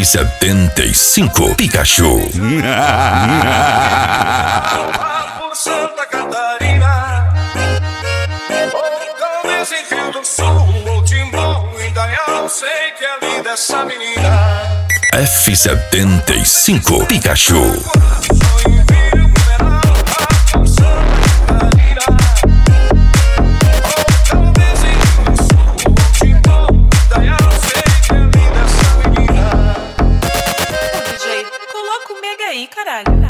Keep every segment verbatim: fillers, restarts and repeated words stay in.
F setenta e cinco Pikachu. Por Santa Catarina, ou Começo em Rio do Sul, ou Timbó, Indaial, sei que é linda essa menina. F setenta e cinco Pikachu. Coloca o Mega aí, caralho.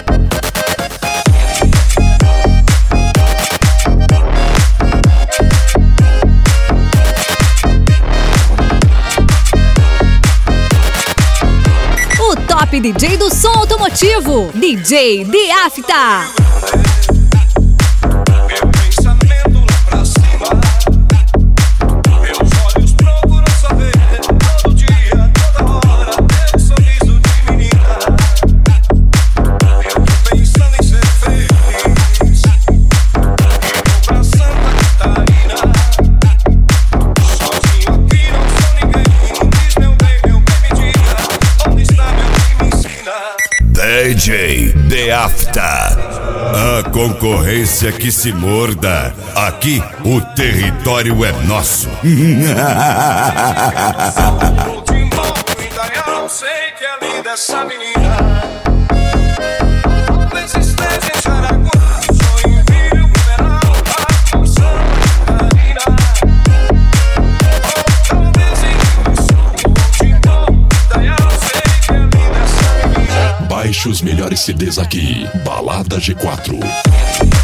O top D J do som automotivo, D J Diafta. D J Diafta. A concorrência que se morda. Aqui o território é nosso. Sei que é linda essa menina. Talvez esteja em Jaraguá, Joinville, Blumenau, Santa Catarina. Talvez em Rio do Sul, ou Timbó, Indaial, sei que é linda essa menina. Baixe os melhores C Ds aqui. Balada G quatro.